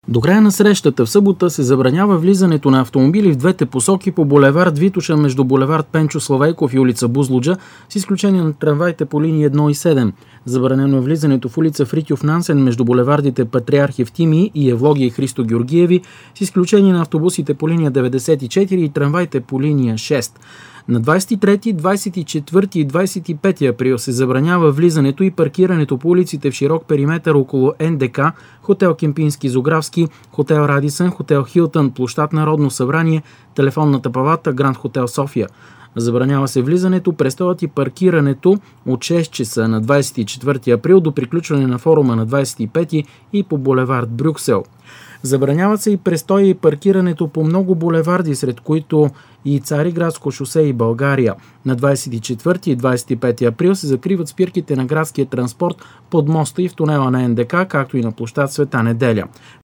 До края на срещата в събота се забранява влизането на автомобили в двете посоки по булевард Витоша между булевард Пенчо Славейков и улица Бузлуджа, с изключение на трамваите по линии 1 и 7. Забранено е влизането в улица Фритьоф Нансен между булевардите Патриарх Евтимий и Евлогия и Христо Георгиеви, с изключение на автобусите по линия 94 и трамваите по линия 6. На 23, 24 и 25 април се забранява влизането и паркирането по улиците в широк периметър около НДК, хотел Кемпински Зографски, хотел Радисън, хотел Хилтън, площад Народно събрание, телефонната палата, Гранд Хотел София. Забранява се влизането, престоят и паркирането от 6 часа на 24 април до приключване на форума на 25 и по булевард Брюксел. Забраняват се и престоя и паркирането по много булеварди, сред които и Цариградско шосе и България. На 24 и 25 април се закриват спирките на градския транспорт под моста и в тунела на НДК, както и на площад Света Неделя.